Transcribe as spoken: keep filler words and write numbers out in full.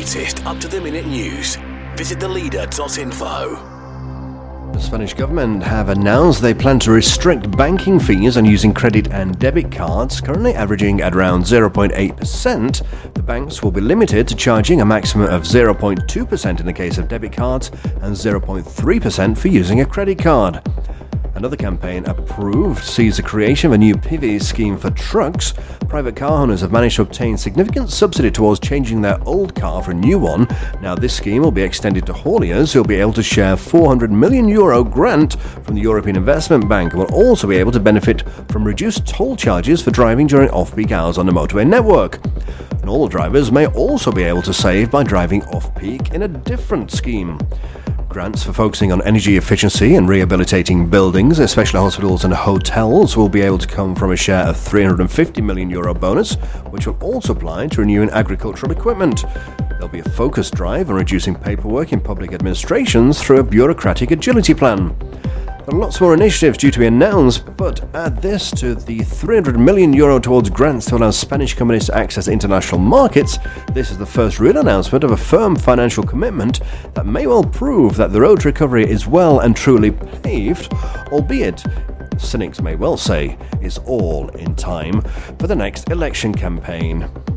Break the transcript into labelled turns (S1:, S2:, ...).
S1: latest up-to-the-minute news, visit the leader dot info.
S2: The Spanish government have announced they plan to restrict banking fees on using credit and debit cards, currently averaging at around zero point eight percent. The banks will be limited to charging a maximum of zero point two percent in the case of debit cards and zero point three percent for using a credit card. Another campaign approved sees the creation of a new P I V I scheme for trucks. Private car owners have managed to obtain significant subsidy towards changing their old car for a new one. Now this scheme will be extended to hauliers who will be able to share four hundred million euro grant from the European Investment Bank and will also be able to benefit from reduced toll charges for driving during off-peak hours on the motorway network. And all drivers may also be able to save by driving off-peak in a different scheme. Grants for focusing on energy efficiency and rehabilitating buildings, especially hospitals and hotels, will be able to come from a share of three hundred fifty million euro bonus, which will also apply to renewing agricultural equipment. There'll be a focused drive on reducing paperwork in public administrations through a bureaucratic agility plan. There are lots more initiatives due to be announced, but add this to the three hundred million euro towards grants to allow Spanish companies to access international markets. This is the first real announcement of a firm financial commitment that may well prove that the road to recovery is well and truly paved, albeit, cynics may well say, is all in time for the next election campaign.